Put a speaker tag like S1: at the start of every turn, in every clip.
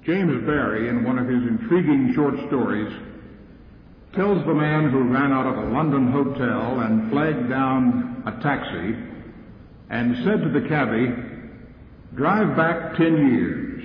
S1: James Barrie, in one of his intriguing short stories, tells the man who ran out of a London hotel and flagged down a taxi and said to the cabbie, "Drive back 10 years.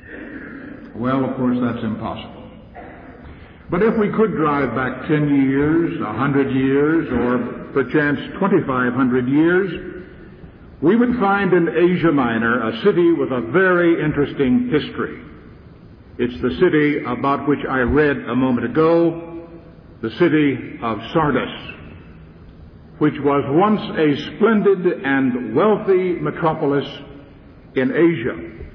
S1: Well, of course, that's impossible. But if we could drive back 10 years, 100 years, or perchance 2,500 years, we would find in Asia Minor a city with a very interesting history. It's the city about which I read a moment ago, the city of Sardis, which was once a splendid and wealthy metropolis in Asia.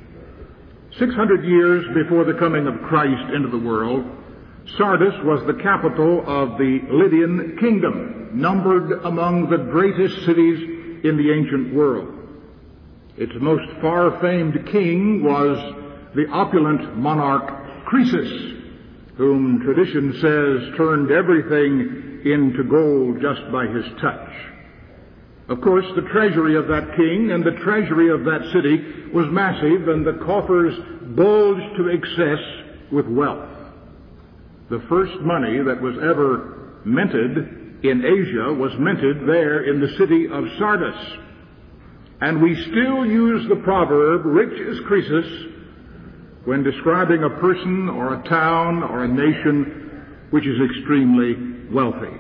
S1: 600 years before the coming of Christ into the world, Sardis was the capital of the Lydian kingdom, numbered among the greatest cities in the ancient world. Its most far-famed king was the opulent monarch Croesus, whom tradition says turned everything into gold just by his touch. Of course, the treasury of that king and the treasury of that city was massive, and the coffers bulged to excess with wealth. The first money that was ever minted in Asia was minted there in the city of Sardis. And we still use the proverb, "Rich is Croesus," when describing a person or a town or a nation which is extremely wealthy.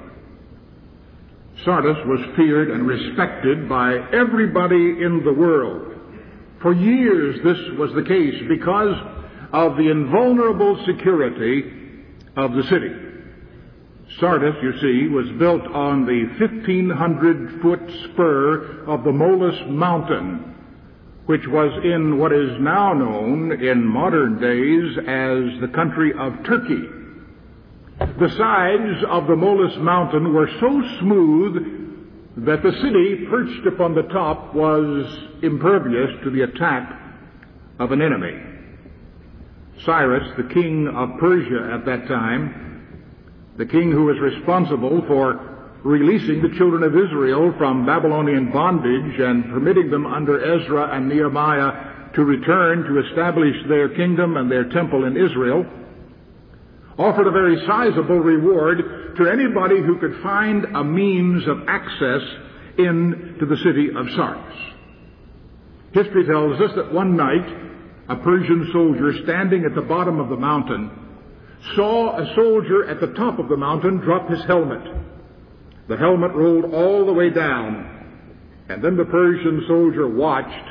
S1: Sardis was feared and respected by everybody in the world. For years this was the case because of the invulnerable security of the city. Sardis, you see, was built on the 1,500-foot spur of the Molus Mountain, which was in what is now known in modern days as the country of Turkey. The sides of the Molus Mountain were so smooth that the city perched upon the top was impervious to the attack of an enemy. Cyrus, the king of Persia at that time, the king who was responsible for releasing the children of Israel from Babylonian bondage and permitting them under Ezra and Nehemiah to return to establish their kingdom and their temple in Israel, offered a very sizable reward to anybody who could find a means of access into the city of Sardis. History tells us that one night a Persian soldier standing at the bottom of the mountain saw a soldier at the top of the mountain drop his helmet. The helmet rolled all the way down, and then the Persian soldier watched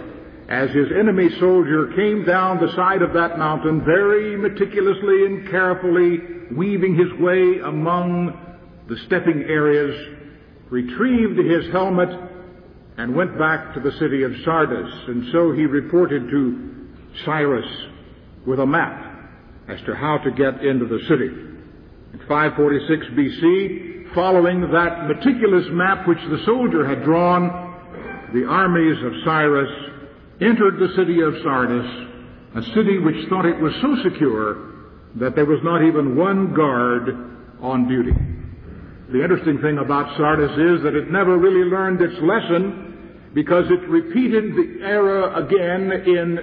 S1: as his enemy soldier came down the side of that mountain very meticulously and carefully, weaving his way among the stepping areas, retrieved his helmet, and went back to the city of Sardis. And so he reported to Cyrus with a map as to how to get into the city. In 546 BC, following that meticulous map which the soldier had drawn, the armies of Cyrus entered the city of Sardis, a city which thought it was so secure that there was not even one guard on duty. The interesting thing about Sardis is that it never really learned its lesson, because it repeated the era again in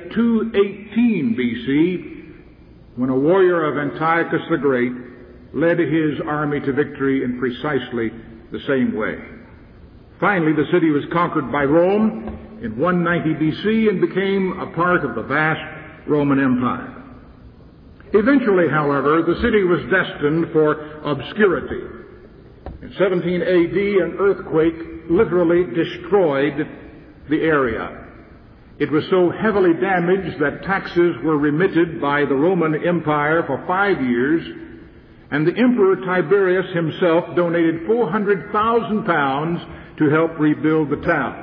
S1: 218 BC, when a warrior of Antiochus the Great led his army to victory in precisely the same way. Finally, the city was conquered by Rome in 190 BC and became a part of the vast Roman Empire. Eventually, however, the city was destined for obscurity. In 17 AD, an earthquake literally destroyed the area. It was so heavily damaged that taxes were remitted by the Roman Empire for 5 years, and the Emperor Tiberius himself donated 400,000 pounds to help rebuild the town.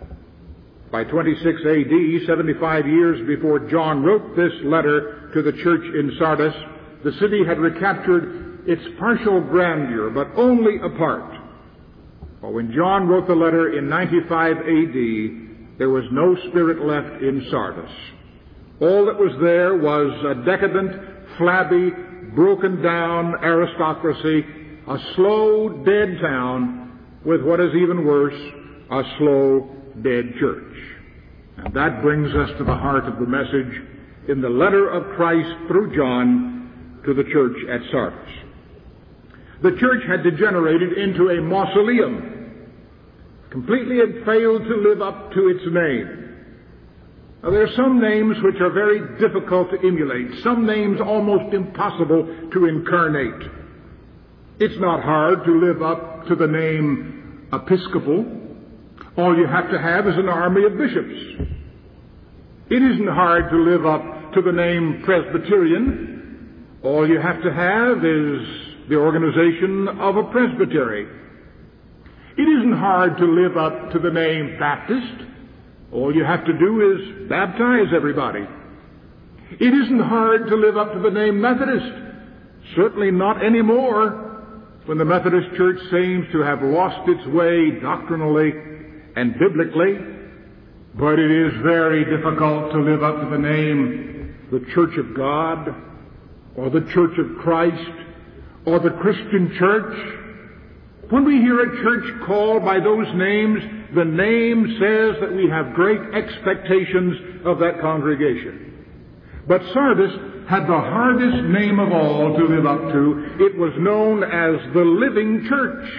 S1: By 26 AD, 75 years before John wrote this letter to the church in Sardis, the city had recaptured its partial grandeur, but only a part. For when John wrote the letter in 95 AD, there was no spirit left in Sardis. All that was there was a decadent, flabby, broken down aristocracy, a slow, dead town with what is even worse, a slow, dead church. And that brings us to the heart of the message in the letter of Christ through John to the church at Sardis. The church had degenerated into a mausoleum, completely had failed to live up to its name. Now, there are some names which are very difficult to emulate, some names almost impossible to incarnate. It's not hard to live up to the name Episcopal. All you have to have is an army of bishops. It isn't hard to live up to the name Presbyterian. All you have to have is the organization of a presbytery. It isn't hard to live up to the name Baptist. All you have to do is baptize everybody. It isn't hard to live up to the name Methodist. Certainly not anymore, when the Methodist Church seems to have lost its way doctrinally and biblically. But it is very difficult to live up to the name the Church of God, or the Church of Christ, or the Christian Church. When we hear a church called by those names, the name says that we have great expectations of that congregation. But Sardis had the hardest name of all to live up to. It was known as the Living Church.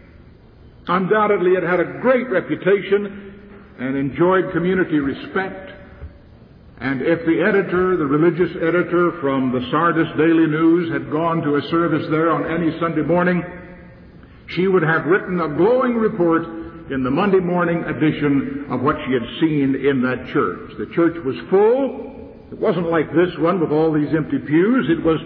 S1: Undoubtedly, it had a great reputation and enjoyed community respect. And if the editor, the religious editor from the Sardis Daily News, had gone to a service there on any Sunday morning, she would have written a glowing report in the Monday morning edition of what she had seen in that church. The church was full. It wasn't like this one with all these empty pews. It was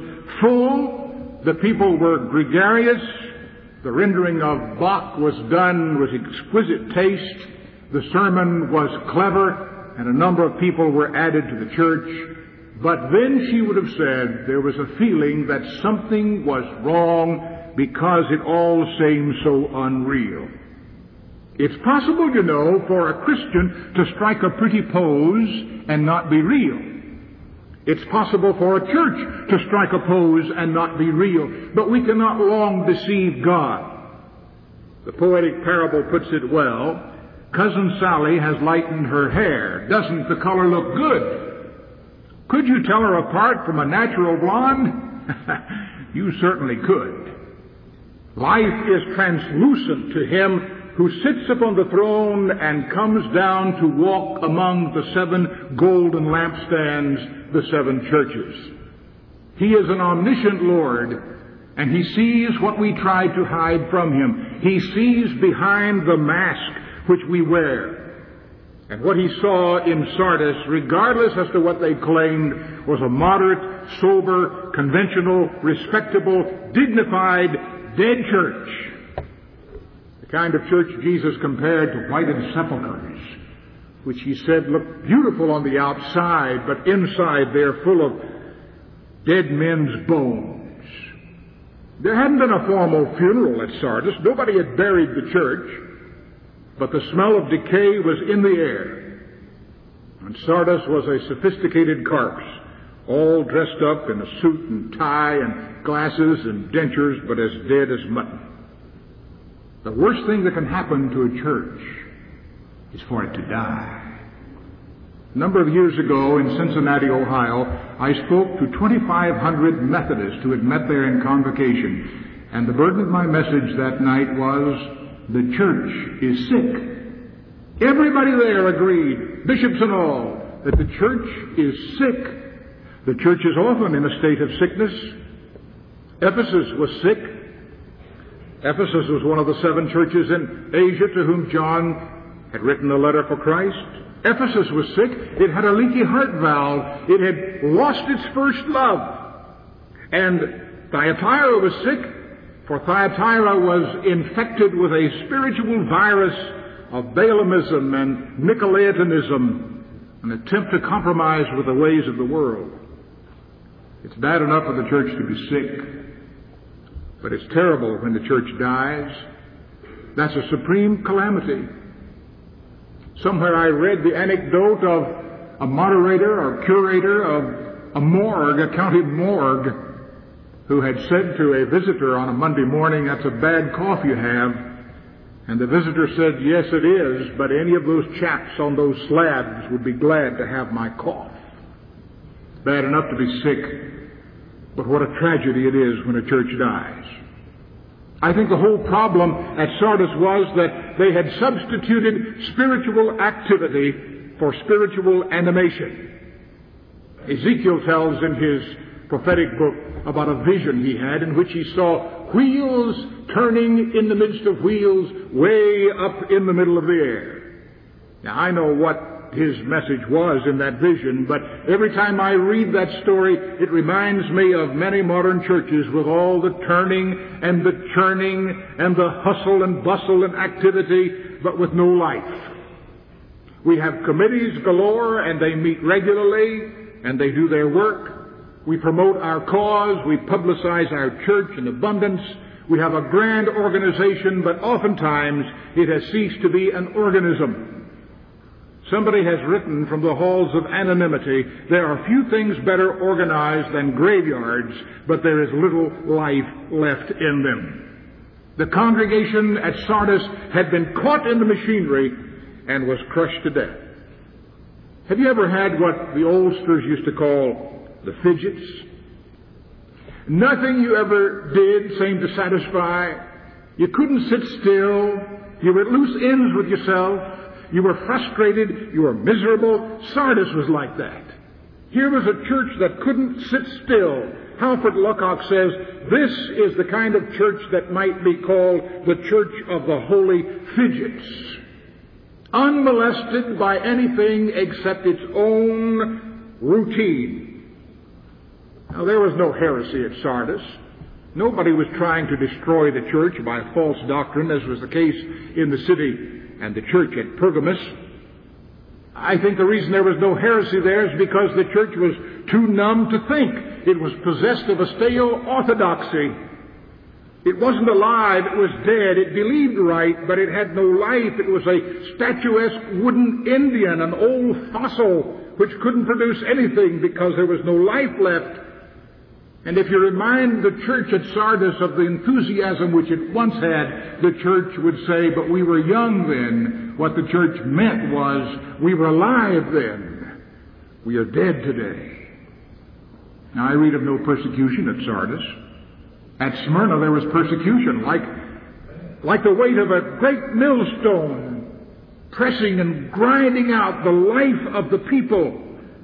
S1: full. The people were gregarious. The rendering of Bach was done with exquisite taste. The sermon was clever, and a number of people were added to the church. But then she would have said there was a feeling that something was wrong because it all seemed so unreal. It's possible, you know, for a Christian to strike a pretty pose and not be real. It's possible for a church to strike a pose and not be real. But we cannot long deceive God. The poetic parable puts it well. Cousin Sally has lightened her hair. Doesn't the color look good? Could you tell her apart from a natural blonde? You certainly could. Life is translucent to him who sits upon the throne and comes down to walk among the 7 golden lampstands, the 7 churches. He is an omniscient Lord, and he sees what we try to hide from him. He sees behind the mask which we wear. And what he saw in Sardis, regardless as to what they claimed, was a moderate, sober, conventional, respectable, dignified, dead church. The kind of church Jesus compared to whited sepulchres, which he said looked beautiful on the outside, but inside they're full of dead men's bones. There hadn't been a formal funeral at Sardis. Nobody had buried the church, but the smell of decay was in the air. And Sardis was a sophisticated corpse, all dressed up in a suit and tie and glasses and dentures, but as dead as mutton. The worst thing that can happen to a church is for it to die. A number of years ago in Cincinnati, Ohio, I spoke to 2,500 Methodists who had met there in convocation, and the burden of my message that night was, the church is sick. Everybody there agreed, bishops and all, that the church is sick. The church is often in a state of sickness. Ephesus was sick. Ephesus was one of the 7 churches in Asia to whom John had written a letter for Christ. Ephesus was sick. It had a leaky heart valve. It had lost its first love. And Thyatira was sick, for Thyatira was infected with a spiritual virus of Balaamism and Nicolaitanism, an attempt to compromise with the ways of the world. It's bad enough for the church to be sick, but it's terrible when the church dies. That's a supreme calamity. Somewhere I read the anecdote of a moderator or curator of a morgue, a county morgue, who had said to a visitor on a Monday morning, "That's a bad cough you have." And the visitor said, "Yes, it is, but any of those chaps on those slabs would be glad to have my cough." bad enough to be sick, but what a tragedy it is when a church dies. I think the whole problem at Sardis was that they had substituted spiritual activity for spiritual animation. Ezekiel tells in his prophetic book about a vision he had in which he saw wheels turning in the midst of wheels way up in the middle of the air. Now, I know what his message was in that vision, but every time I read that story, it reminds me of many modern churches with all the turning and the churning and the hustle and bustle and activity, but with no life. We have committees galore, and they meet regularly, and they do their work. We promote our cause. We publicize our church in abundance. We have a grand organization, but oftentimes it has ceased to be an organism. Somebody has written from the halls of anonymity, there are few things better organized than graveyards, but there is little life left in them. The congregation at Sardis had been caught in the machinery and was crushed to death. Have you ever had what the oldsters used to call the fidgets? Nothing you ever did seemed to satisfy. You couldn't sit still. You were at loose ends with yourself. You were frustrated. You were miserable. Sardis was like that. Here was a church that couldn't sit still. Halford Luckock says, this is the kind of church that might be called the church of the holy fidgets. Unmolested by anything except its own routine. Now, there was no heresy at Sardis. Nobody was trying to destroy the church by false doctrine, as was the case in the city and the church at Pergamos. I think the reason there was no heresy there is because the church was too numb to think. It was possessed of a stale orthodoxy. It wasn't alive, it was dead. It believed right, but it had no life. It was a statuesque wooden Indian, an old fossil, which couldn't produce anything because there was no life left. And if you remind the church at Sardis of the enthusiasm which it once had, the church would say, but we were young then. What the church meant was, we were alive then. We are dead today. Now, I read of no persecution at Sardis. At Smyrna there was persecution, like the weight of a great millstone, pressing and grinding out the life of the people.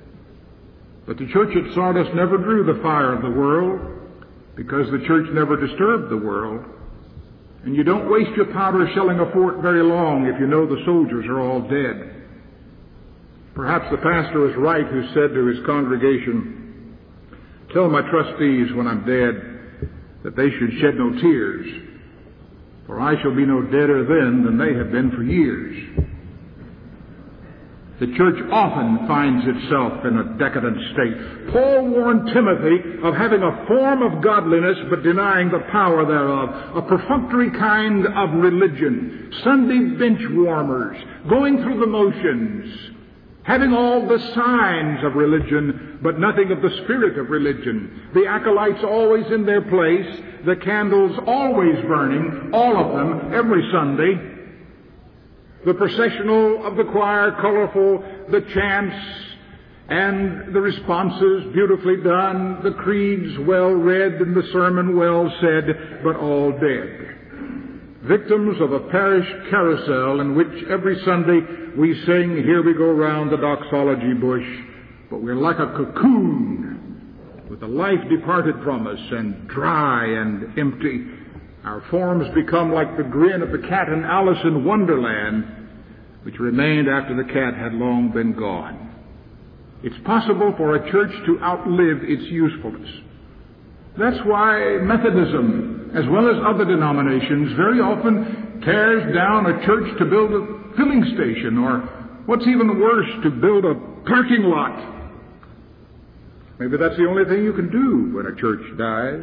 S1: But the church at Sardis never drew the fire of the world, because the church never disturbed the world. And you don't waste your powder shelling a fort very long if you know the soldiers are all dead. Perhaps the pastor is right who said to his congregation, tell my trustees when I'm dead that they should shed no tears, for I shall be no deader then than they have been for years. The church often finds itself in a decadent state. Paul warned Timothy of having a form of godliness but denying the power thereof, a perfunctory kind of religion, Sunday bench warmers, going through the motions, having all the signs of religion but nothing of the spirit of religion, the acolytes always in their place, the candles always burning, all of them, every Sunday, the processional of the choir colorful, the chants and the responses beautifully done, the creeds well read and the sermon well said, but all dead. Victims of a parish carousel in which every Sunday we sing, here we go round the doxology bush, but we're like a cocoon with the life departed from us and dry and empty. Our forms become like the grin of the cat in Alice in Wonderland, which remained after the cat had long been gone. It's possible for a church to outlive its usefulness. That's why Methodism, as well as other denominations, very often tears down a church to build a filling station, or what's even worse, to build a parking lot. Maybe that's the only thing you can do when a church dies.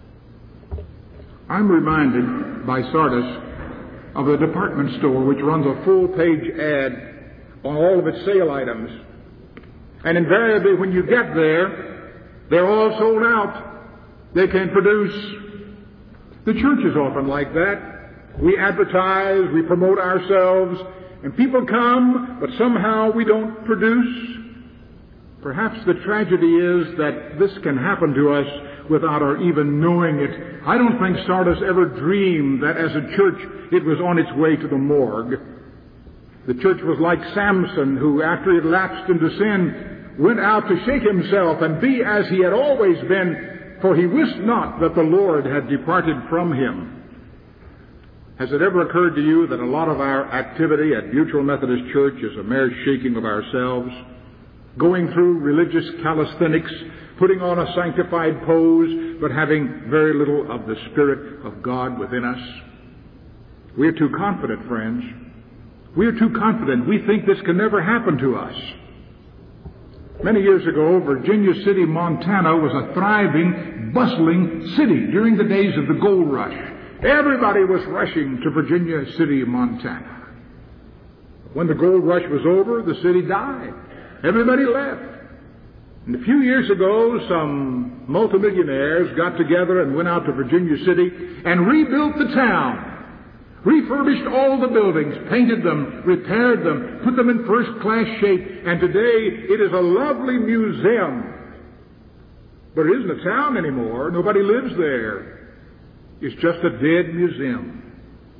S1: I'm reminded by Sardis of a department store which runs a full-page ad on all of its sale items. And invariably when you get there, they're all sold out. They can't produce. The church is often like that. We advertise, we promote ourselves, and people come, but somehow we don't produce. Perhaps the tragedy is that this can happen to us without our even knowing it. I don't think Sardis ever dreamed that as a church it was on its way to the morgue. The church was like Samson, who, after he had lapsed into sin, went out to shake himself and be as he had always been, for he wist not that the Lord had departed from him. Has it ever occurred to you that a lot of our activity at Mutual Methodist Church is a mere shaking of ourselves, going through religious calisthenics, putting on a sanctified pose, but having very little of the Spirit of God within us? We are too confident, friends. We are too confident. We think this can never happen to us. Many years ago, Virginia City, Montana was a thriving, bustling city during the days of the gold rush. Everybody was rushing to Virginia City, Montana. When the gold rush was over, the city died. Everybody left. And a few years ago, some multimillionaires got together and went out to Virginia City and rebuilt the town. Refurbished all the buildings, painted them, repaired them, put them in first-class shape, and today it is a lovely museum. But it isn't a town anymore. Nobody lives there. It's just a dead museum.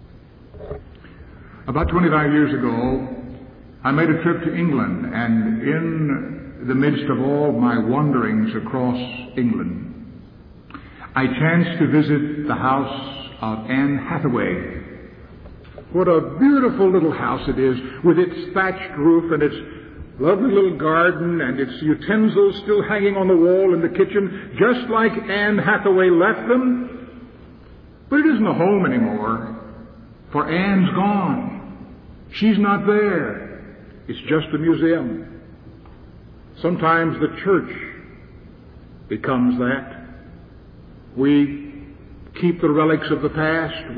S1: About 25 years ago, I made a trip to England, and in the midst of all my wanderings across England, I chanced to visit the house of Anne Hathaway. What a beautiful little house it is, with its thatched roof and its lovely little garden and its utensils still hanging on the wall in the kitchen, just like Anne Hathaway left them. But it isn't a home anymore, for Anne's gone. She's not there. It's just a museum. Sometimes the church becomes that. We keep the relics of the past.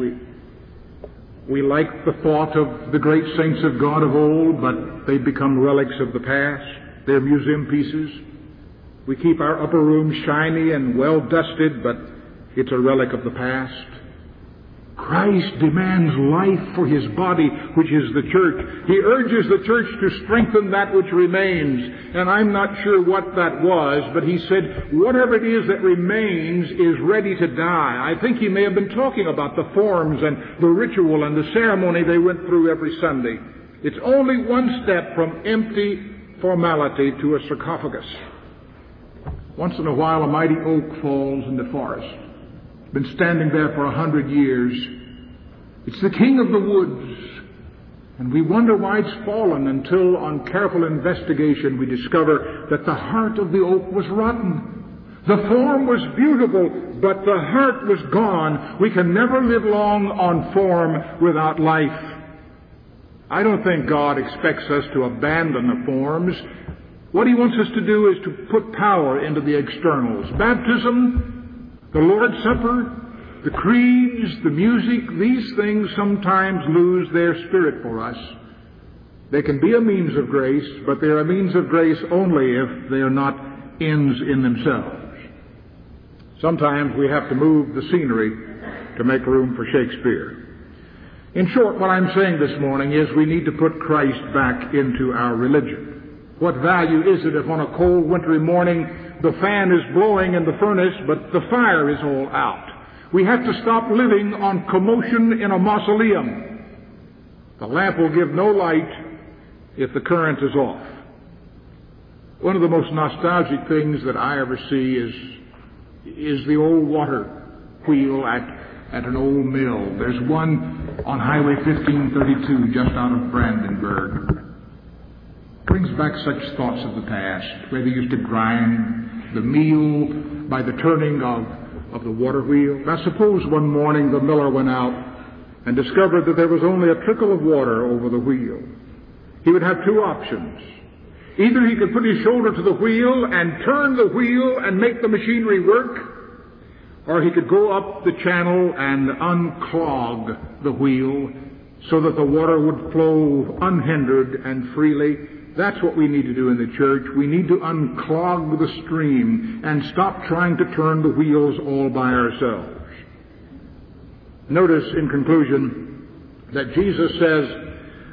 S1: We like the thought of the great saints of God of old, but they become relics of the past. They're museum pieces. We keep our upper room shiny and well dusted, but it's a relic of the past. Christ demands life for his body, which is the church. He urges the church to strengthen that which remains. And I'm not sure what that was, but he said, whatever it is that remains is ready to die. I think he may have been talking about the forms and the ritual and the ceremony they went through every Sunday. It's only one step from empty formality to a sarcophagus. Once in a while, a mighty oak falls in the forest. Been standing there for 100 years. It's the king of the woods. And we wonder why it's fallen until on careful investigation we discover that the heart of the oak was rotten. The form was beautiful, but the heart was gone. We can never live long on form without life. I don't think God expects us to abandon the forms. What he wants us to do is to put power into the externals. Baptism, the Lord's Supper, the creeds, the music, these things sometimes lose their spirit for us. They can be a means of grace, but they're a means of grace only if they are not ends in themselves. Sometimes we have to move the scenery to make room for Shakespeare. In short, what I'm saying this morning is we need to put Christ back into our religion. What value is it if on a cold wintry morning the fan is blowing in the furnace, but the fire is all out? We have to stop living on commotion in a mausoleum. The lamp will give no light if the current is off. One of the most nostalgic things that I ever see is the old water wheel at an old mill. There's one on Highway 1532 just out of Brandenburg. Brings back such thoughts of the past, where they used to grind the meal by the turning of the water wheel. Now suppose one morning the miller went out and discovered that there was only a trickle of water over the wheel. He would have two options. Either he could put his shoulder to the wheel and turn the wheel and make the machinery work, or he could go up the channel and unclog the wheel so that the water would flow unhindered and freely. That's what we need to do in the church. We need to unclog the stream and stop trying to turn the wheels all by ourselves. Notice in conclusion that Jesus says,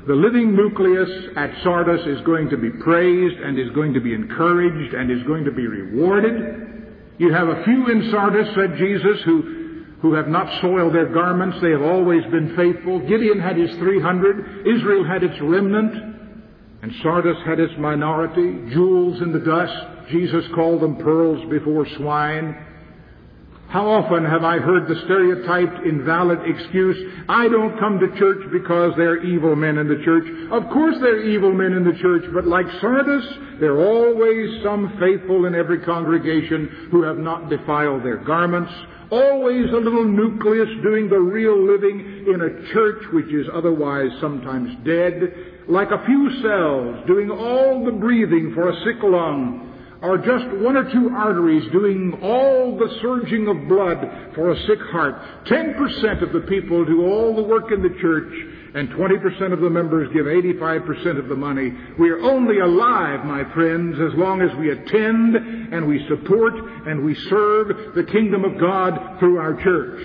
S1: The living nucleus at Sardis is going to be praised and is going to be encouraged and is going to be rewarded. You have a few in Sardis, said Jesus, who have not soiled their garments. They have always been faithful. Gideon had his 300. Israel had its remnant. And Sardis had its minority. Jewels in the dust. Jesus called them pearls before swine. How often have I heard the stereotyped, invalid excuse, I don't come to church because there are evil men in the church. Of course there are evil men in the church, but like Sardis, there are always some faithful in every congregation who have not defiled their garments. Always a little nucleus doing the real living in a church which is otherwise sometimes dead. Like a few cells doing all the breathing for a sick lung. Or just one or two arteries doing all the surging of blood for a sick heart. 10% of the people do all the work in the church, and 20% of the members give 85% of the money. We are only alive, my friends, as long as we attend and we support and we serve the kingdom of God through our church.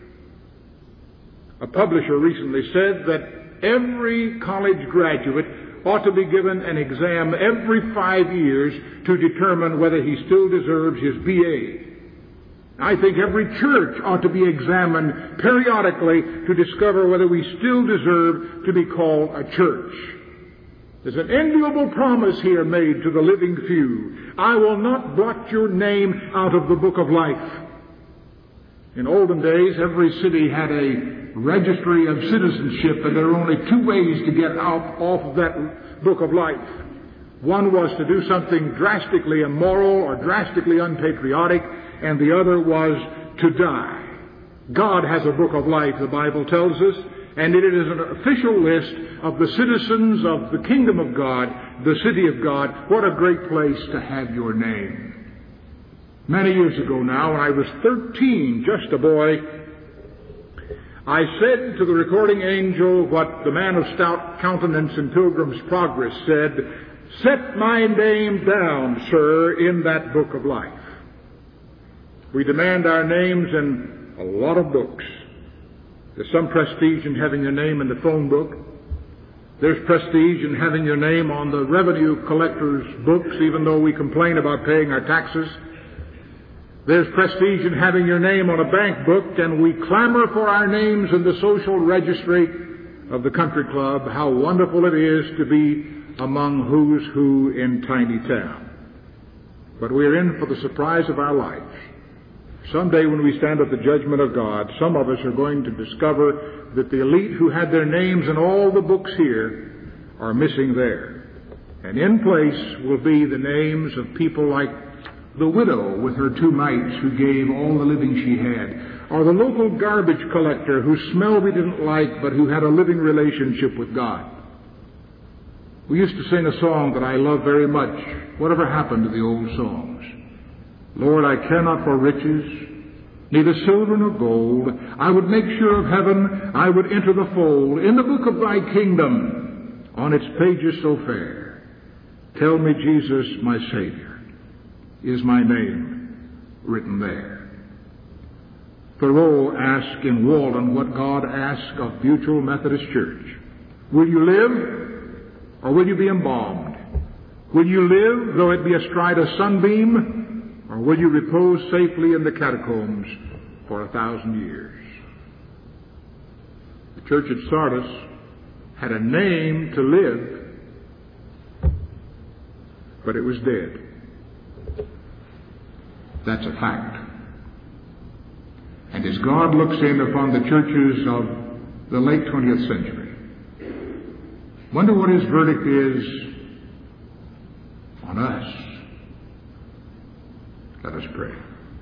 S1: A publisher recently said that every college graduate ought to be given an exam every 5 years to determine whether he still deserves his B.A. I think every church ought to be examined periodically to discover whether we still deserve to be called a church. There's an enviable promise here made to the living few. I will not blot your name out of the book of life. In olden days, every city had a registry of citizenship, and there were only two ways to get off of that book of life. One was to do something drastically immoral or drastically unpatriotic, and the other was to die. God has a book of life, the Bible tells us, and it is an official list of the citizens of the kingdom of God, the city of God. What a great place to have your name. Many years ago now, when I was 13, just a boy, I said to the recording angel what the man of stout countenance in Pilgrim's Progress said, set my name down, sir, in that book of life. We demand our names in a lot of books. There's some prestige in having your name in the phone book. There's prestige in having your name on the revenue collector's books, even though we complain about paying our taxes. There's prestige in having your name on a bank book, and we clamor for our names in the social registry of the country club. How wonderful it is to be among who's who in tiny town. But we're in for the surprise of our life. Someday when we stand at the judgment of God, some of us are going to discover that the elite who had their names in all the books here are missing there. And in place will be the names of people like the widow with her 2 mites who gave all the living she had, or the local garbage collector whose smell we didn't like but who had a living relationship with God. We used to sing a song that I love very much. Whatever happened to the old songs? Lord, I care not for riches, neither silver nor gold. I would make sure of heaven, I would enter the fold. In the book of thy kingdom, on its pages so fair, tell me, Jesus, my Savior, is my name written there. Thoreau asked in Walden what God asked of Butyl Methodist Church. Will you live, or will you be embalmed? Will you live, though it be astride a sunbeam, or will you repose safely in the catacombs for 1,000 years? The church at Sardis had a name to live, but it was dead. That's a fact. And as God looks in upon the churches of the late 20th century, wonder what his verdict is on us. Let us pray.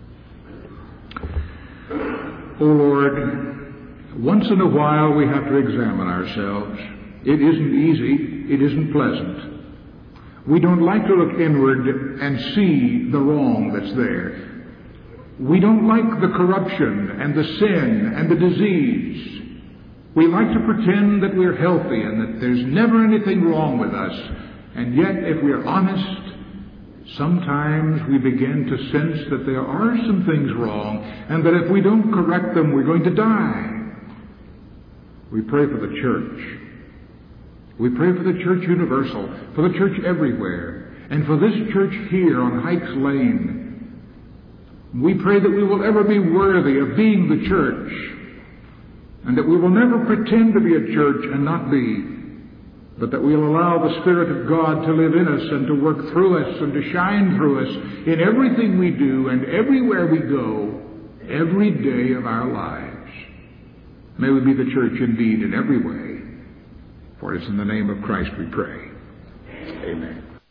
S1: O Lord, once in a while we have to examine ourselves. It isn't easy. It isn't pleasant. We don't like to look inward and see the wrong that's there. We don't like the corruption and the sin and the disease. We like to pretend that we're healthy and that there's never anything wrong with us. And yet, if we're honest, sometimes we begin to sense that there are some things wrong and that if we don't correct them, we're going to die. We pray for the church. We pray for the church universal, for the church everywhere, and for this church here on Hikes Lane. We pray that we will ever be worthy of being the church, and that we will never pretend to be a church and not be, but that we'll allow the Spirit of God to live in us and to work through us and to shine through us in everything we do and everywhere we go, every day of our lives. May we be the church indeed in every way. For it is in the name of Christ we pray. Amen.